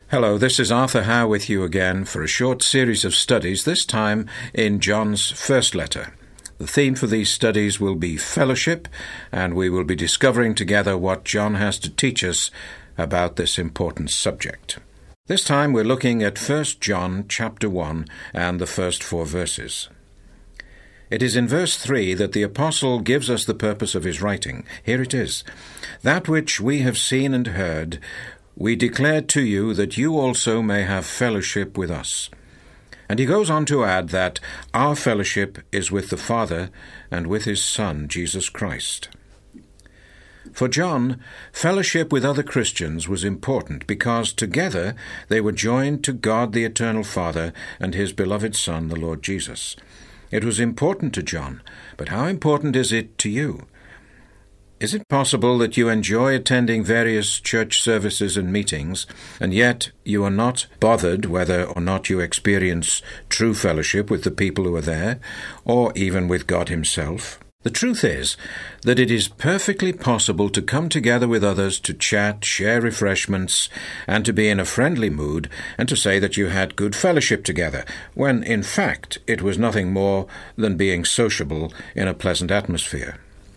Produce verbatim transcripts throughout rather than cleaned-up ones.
Hello, this is Arthur Howe with you again for a short series of studies, this time in John's first letter. The theme for these studies will be fellowship, and we will be discovering together what John has to teach us about this important subject. This time we're looking at First John chapter one and the first four verses. It is in verse three that the apostle gives us the purpose of his writing. Here it is. That which we have seen and heard, we declare to you, that you also may have fellowship with us. And he goes on to add that our fellowship is with the Father and with his Son, Jesus Christ. For John, fellowship with other Christians was important because together they were joined to God the Eternal Father and his beloved Son, the Lord Jesus. It was important to John, but how important is it to you? Is it possible that you enjoy attending various church services and meetings, and yet you are not bothered whether or not you experience true fellowship with the people who are there, or even with God himself? The truth is that it is perfectly possible to come together with others to chat, share refreshments, and to be in a friendly mood, and to say that you had good fellowship together, when in fact it was nothing more than being sociable in a pleasant atmosphere.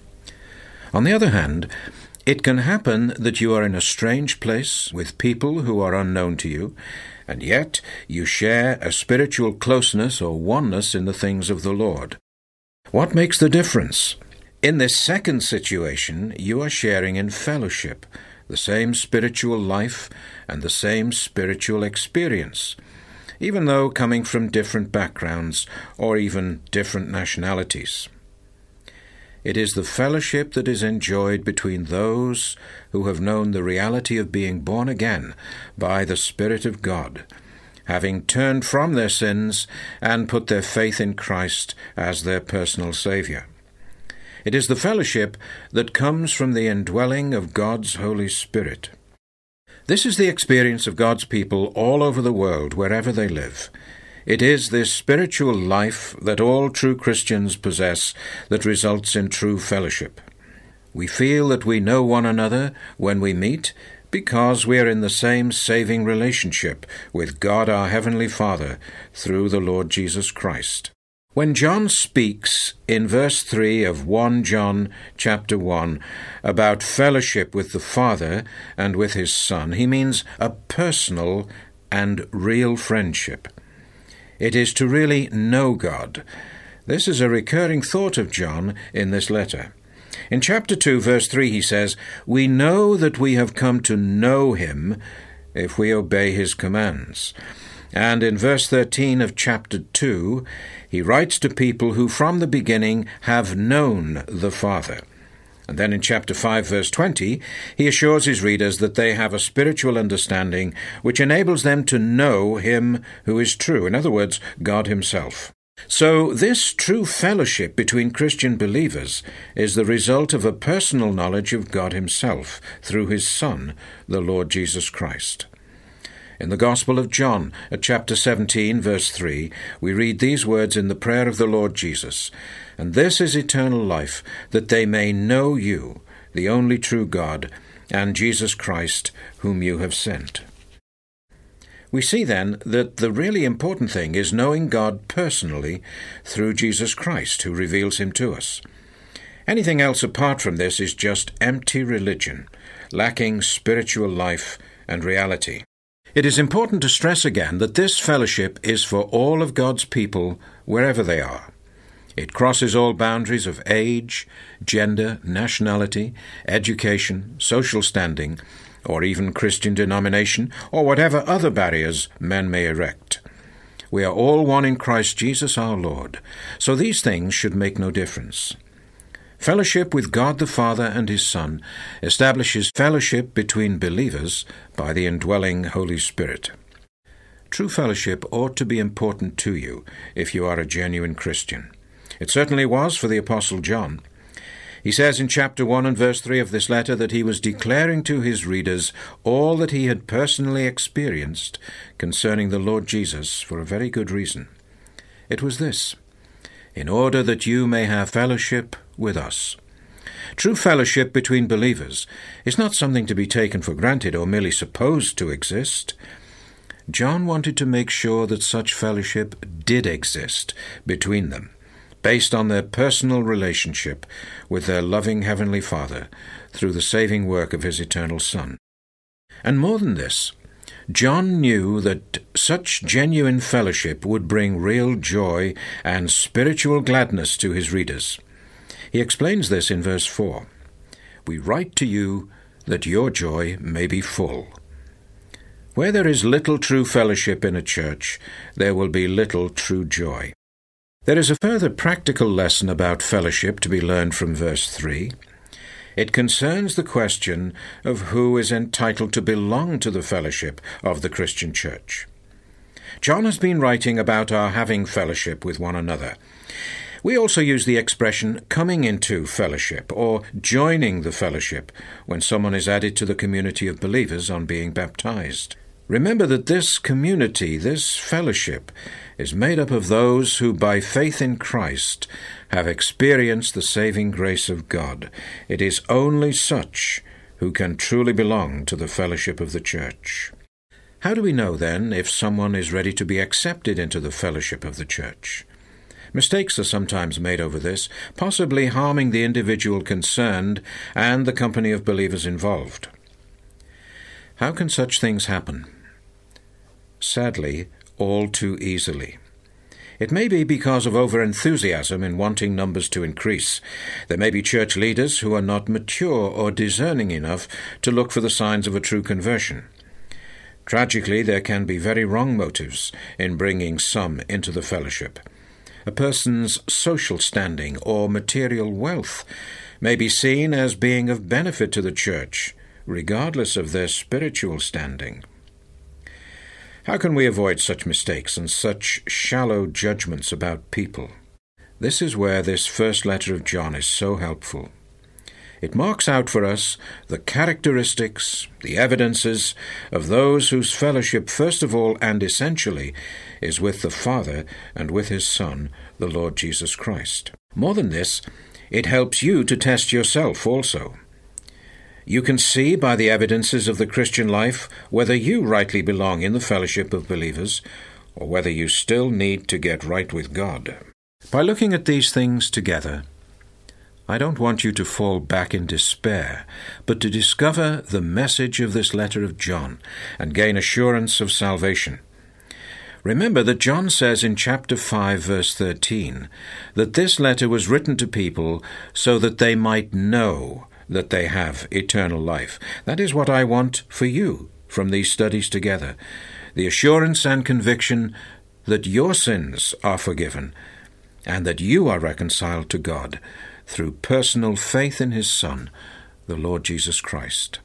On the other hand, it can happen that you are in a strange place with people who are unknown to you, and yet you share a spiritual closeness or oneness in the things of the Lord. What makes the difference? In this second situation, you are sharing in fellowship, the same spiritual life and the same spiritual experience, even though coming from different backgrounds or even different nationalities. It is the fellowship that is enjoyed between those who have known the reality of being born again by the Spirit of God, having turned from their sins and put their faith in Christ as their personal Saviour. It is the fellowship that comes from the indwelling of God's Holy Spirit. This is the experience of God's people all over the world, wherever they live. It is this spiritual life that all true Christians possess that results in true fellowship. We feel that we know one another when we meet because we are in the same saving relationship with God our Heavenly Father through the Lord Jesus Christ. When John speaks in verse three of First John chapter one about fellowship with the Father and with his Son, he means a personal and real friendship. It is to really know God. This is a recurring thought of John in this letter. In chapter two, verse three, he says, "We know that we have come to know him if we obey his commands." And in verse thirteen of chapter two, he writes to people who from the beginning have known the Father. And then in chapter five, verse twenty, he assures his readers that they have a spiritual understanding which enables them to know him who is true, in other words, God himself. So this true fellowship between Christian believers is the result of a personal knowledge of God himself through his Son, the Lord Jesus Christ. In the Gospel of John, at chapter seventeen, verse three, we read these words in the prayer of the Lord Jesus, "And this is eternal life, that they may know you, the only true God, and Jesus Christ, whom you have sent." We see then that the really important thing is knowing God personally through Jesus Christ, who reveals him to us. Anything else apart from this is just empty religion, lacking spiritual life and reality. It is important to stress again that this fellowship is for all of God's people, wherever they are. It crosses all boundaries of age, gender, nationality, education, social standing, or even Christian denomination, or whatever other barriers men may erect. We are all one in Christ Jesus our Lord, so these things should make no difference. Fellowship with God the Father and his Son establishes fellowship between believers by the indwelling Holy Spirit. True fellowship ought to be important to you if you are a genuine Christian. It certainly was for the Apostle John. He says in chapter one and verse three of this letter that he was declaring to his readers all that he had personally experienced concerning the Lord Jesus for a very good reason. It was this: in order that you may have fellowship with us. True fellowship between believers is not something to be taken for granted or merely supposed to exist. John wanted to make sure that such fellowship did exist between them, based on their personal relationship with their loving Heavenly Father through the saving work of His eternal Son. And more than this, John knew that such genuine fellowship would bring real joy and spiritual gladness to his readers. He explains this in verse four. "We write to you that your joy may be full." Where there is little true fellowship in a church, there will be little true joy. There is a further practical lesson about fellowship to be learned from verse three. It concerns the question of who is entitled to belong to the fellowship of the Christian church. John has been writing about our having fellowship with one another. We also use the expression coming into fellowship or joining the fellowship when someone is added to the community of believers on being baptized. Remember that this community, this fellowship, is made up of those who by faith in Christ have experienced the saving grace of God. It is only such who can truly belong to the fellowship of the church. How do we know, then, if someone is ready to be accepted into the fellowship of the church? Mistakes are sometimes made over this, possibly harming the individual concerned and the company of believers involved. How can such things happen? Sadly, all too easily. It may be because of over-enthusiasm in wanting numbers to increase. There may be church leaders who are not mature or discerning enough to look for the signs of a true conversion. Tragically, there can be very wrong motives in bringing some into the fellowship. A person's social standing or material wealth may be seen as being of benefit to the church, regardless of their spiritual standing. How can we avoid such mistakes and such shallow judgments about people? This is where this first letter of John is so helpful. It marks out for us the characteristics, the evidences of those whose fellowship first of all and essentially is with the Father and with His Son, the Lord Jesus Christ. More than this, it helps you to test yourself also. You can see by the evidences of the Christian life whether you rightly belong in the fellowship of believers or whether you still need to get right with God. By looking at these things together, I don't want you to fall back in despair, but to discover the message of this letter of John and gain assurance of salvation. Remember that John says in chapter five, verse thirteen, that this letter was written to people so that they might know that they have eternal life. That is what I want for you from these studies together, the assurance and conviction that your sins are forgiven and that you are reconciled to God through personal faith in His Son, the Lord Jesus Christ.